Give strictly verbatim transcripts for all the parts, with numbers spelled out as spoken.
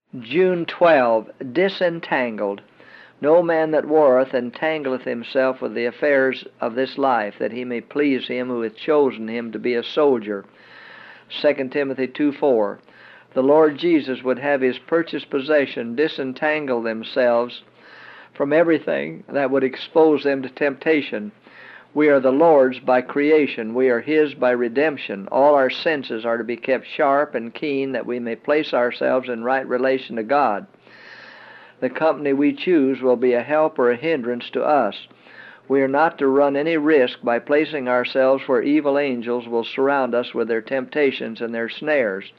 June twelfth. Disentangled. No man that warreth entangleth himself with the affairs of this life, that he may please him who hath chosen him to be a soldier. Second Timothy two four. The Lord Jesus would have his purchased possession disentangle themselves from everything that would expose them to temptation. We are the Lord's by creation. We are his by redemption. All our senses are to be kept sharp and keen, that we may place ourselves in right relation to God. The company we choose will be a help or a hindrance to us. We are not to run any risk by placing ourselves where evil angels will surround us with their temptations and their snares.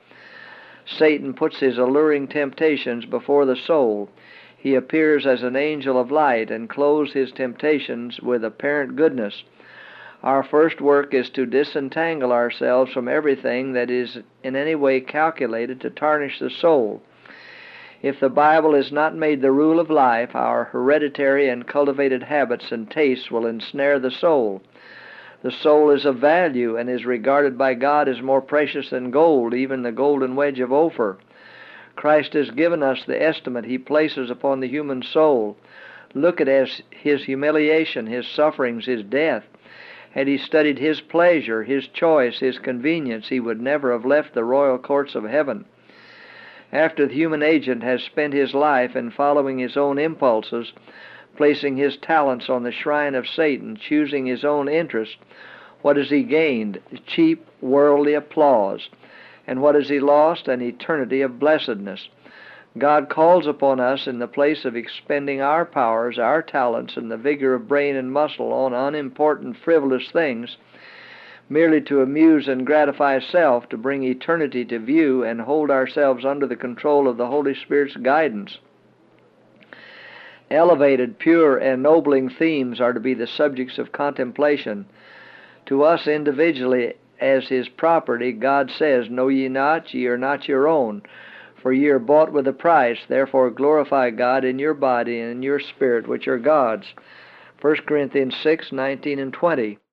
Satan puts his alluring temptations before the soul. He appears as an angel of light and clothes his temptations with apparent goodness. Our first work is to disentangle ourselves from everything that is in any way calculated to tarnish the soul. If the Bible is not made the rule of life, our hereditary and cultivated habits and tastes will ensnare the soul. The soul is of value and is regarded by God as more precious than gold, even the golden wedge of Ophir. Christ has given us the estimate he places upon the human soul. Look at his humiliation, his sufferings, his death. Had he studied his pleasure, his choice, his convenience, he would never have left the royal courts of heaven. After the human agent has spent his life in following his own impulses, placing his talents on the shrine of Satan, choosing his own interest, what has he gained? Cheap, worldly applause. And what has he lost? An eternity of blessedness. God calls upon us, in the place of expending our powers, our talents, and the vigor of brain and muscle on unimportant, frivolous things, merely to amuse and gratify self, to bring eternity to view and hold ourselves under the control of the Holy Spirit's guidance. Elevated, pure, ennobling themes are to be the subjects of contemplation. To us individually, as his property, God says, Know ye not, ye are not your own, for ye are bought with a price. Therefore glorify God in your body and in your spirit, which are God's. First Corinthians six nineteen and twenty.